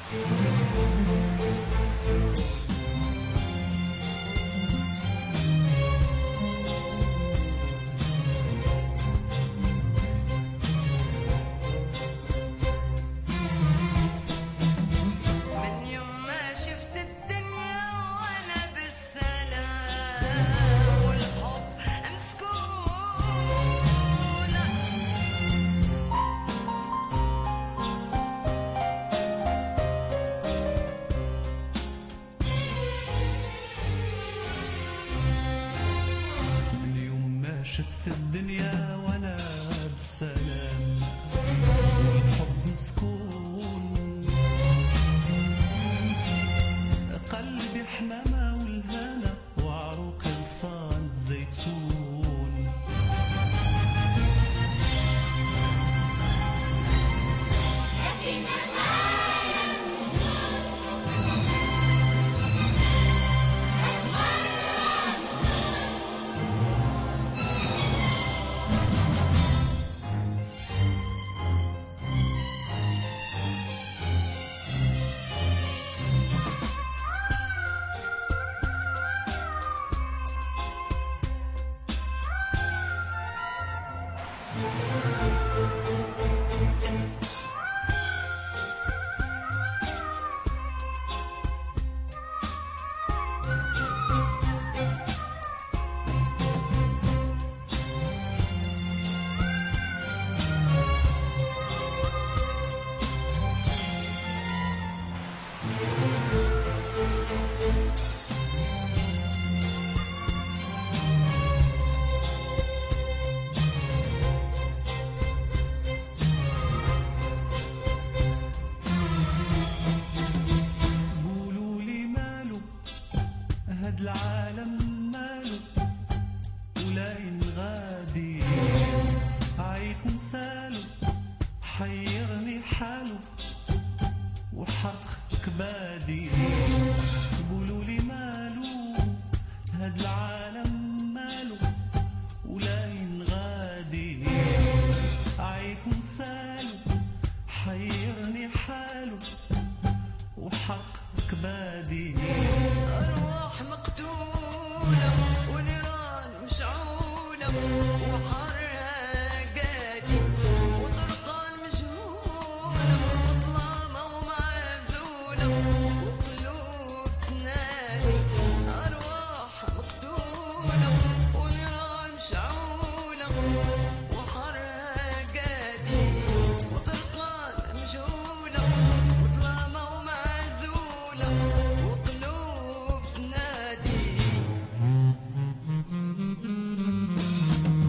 شفت الدنيا وانا بالسلام والحب مسكون، قلبي حمامة والهنا وعروق لسان الزيتون. هاد العالم ماله ولاين غادي، عيت نساله حيرني حاله وحرق كبادي. قولولي ماله هاد العالم ماله ولاين غادي، عيت نساله حيرني حاله وحرق كبادي. أرواح مقتولة ونيران مشعولة وحرها قادي وطرقان مجهولة وظلامة ومعزولة وقلوب تنادي. أرواح مقتولة ونيران مشعولة وحرها قادي وطرقان مجهولة وظلامة ومعزولة وقلوب تنادي.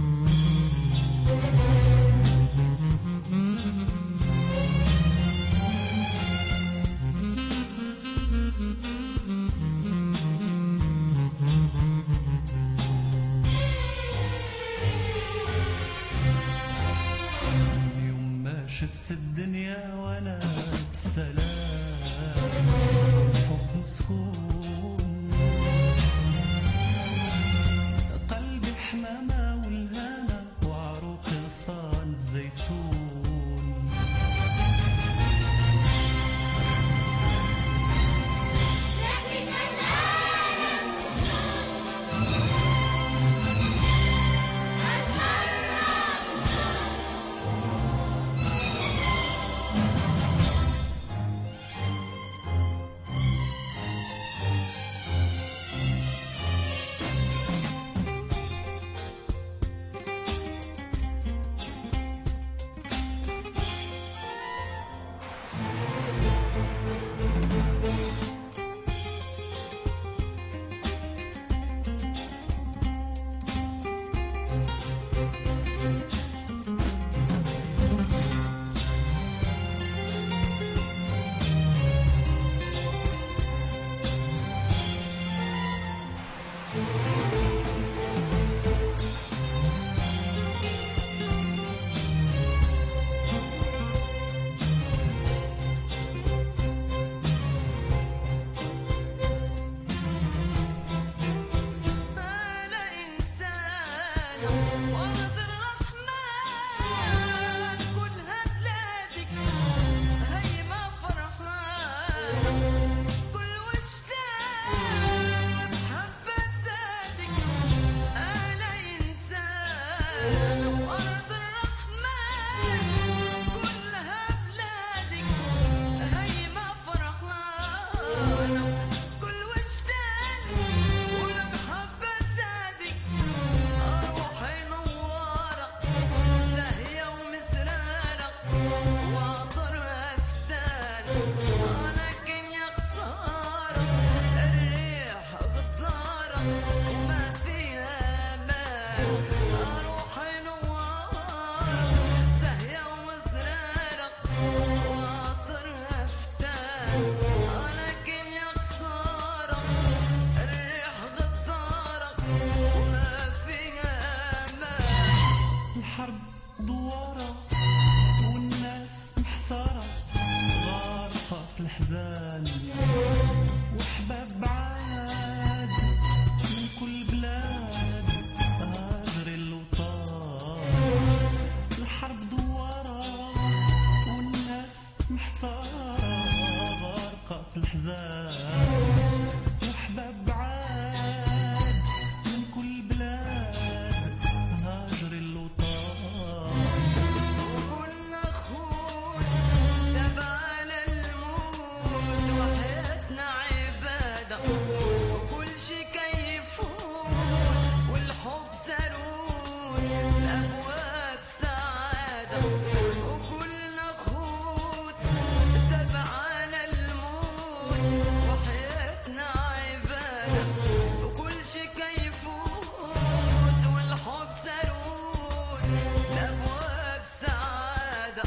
في الحزان وحباب بعاد من كل بلاد هاجر الوطان الحرب دوارة والناس محتارة غارقة في الحزان وحباب بعاد من كل بلاد هاجر الوطان وكنا خوت تبعنا الموت وحياتنا عبادة وكل شي كيفوت والحب سرود الأبواب سعادة وكلنا خوت تبعنا الموت وحياتنا عبادة وكل شي كيفوت والحب سرود الأبواب سعادة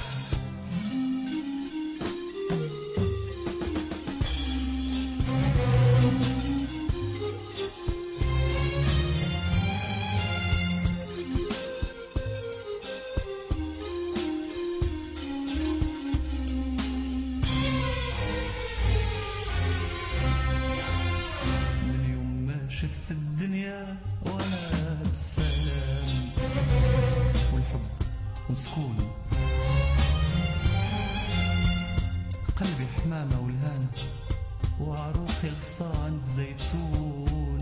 من يوم ما شفت الدنيا وانا بالسلام والحب مسكون قلبي حمامة والهانة وعروقي غصان الزيتون